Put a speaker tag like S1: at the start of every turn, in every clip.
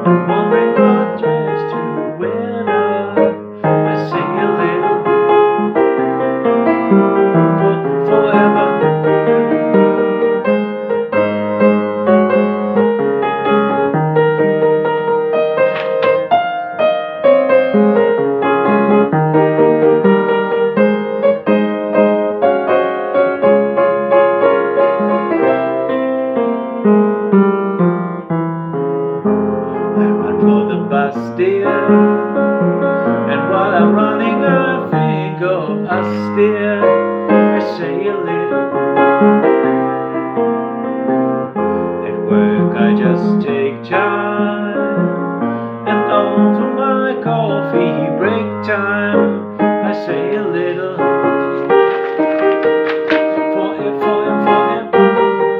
S1: I'm wondering what dress to wear now. I sing a little forever. I run for the Bastille, and while I'm running I think of us, dear. I say a little. At work I just take time, and over my coffee break time I say a little forever.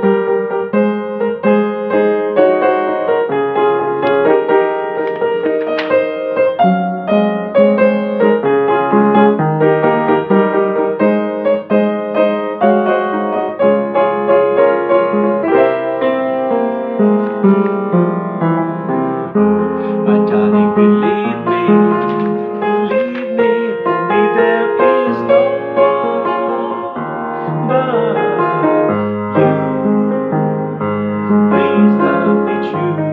S1: My darling, believe me, for me there is no one but you. Please love me true,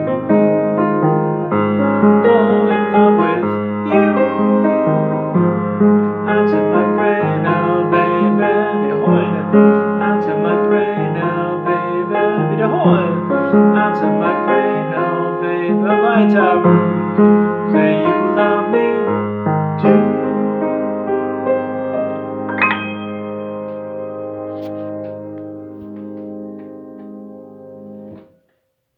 S1: fall in love with you. Answer my prayer now, baby. Answer my prayer now, baby. Answer my prayer now, baby. Weiter.